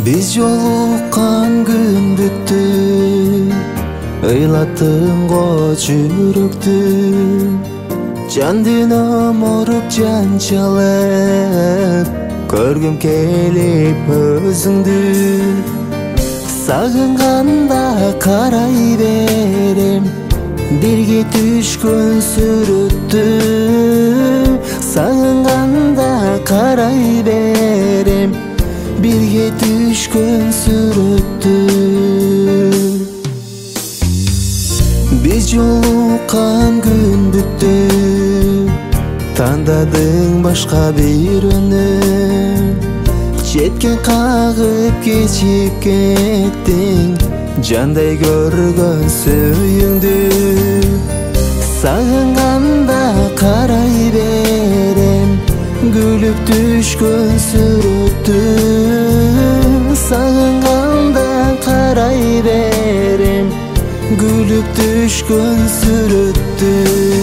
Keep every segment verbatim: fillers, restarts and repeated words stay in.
Биз жолуккан күн бүттү, ыйлаттың го жүрөктү. Жан дүйнөм оруп жанчалып, көргүм келип өзүңдү. Сагынганда карай берем, бирге түшкөн сүрөттү. Сагынганда карай берем, бирге түшкөн сүрөттү. Биз жолуккан күн бүттү, тандадың башка бирөөнү. Четкен кагып кечип кеттиң, жандай көргөн сүйүңдү. Сагынганда карай берем, күлүп түшкөн сүрөттү. Сагынганда карай берем, күлүп түшкөн сүрөттү.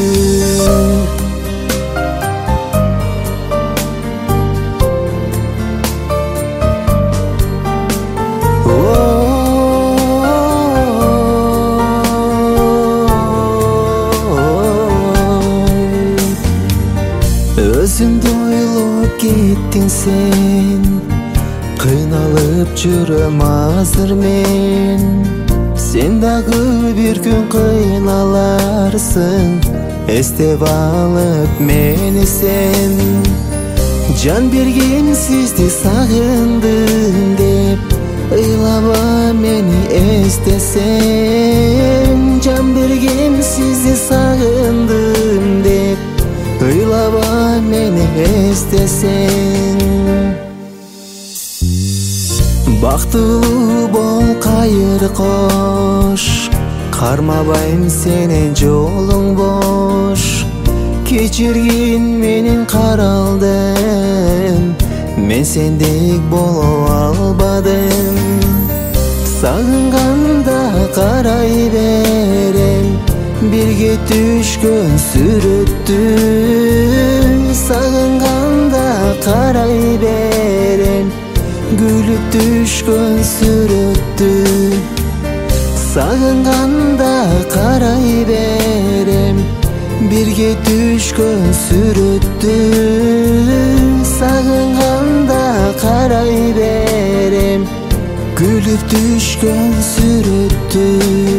Өзүңдү ойлоп кеттиң сен, кыйналып жүрөм азыр мен. Сен дагы бир күн кыйналарсың, эстеп алып мени сен. Жан бергем сизди сагындым деп, ыйлаба мени эстесең. Жан бергем сизди сагындым деп, ыйлаба мени эстесең. Бактылуу бол кайыр кош, кармабайм сенин жолуң бош. Кечиргин менин каралдым, мен сендек боло албадым. Сагынганда карай берем, бирге түшкөн сүрөттү. Сагынганда карай берем, күлүп түшкөн сүрөттү. Сагынганда карай берем, бирге түшкөн сүрөттү. Сагынганда карай берем, күлүп түшкөн сүрөттү.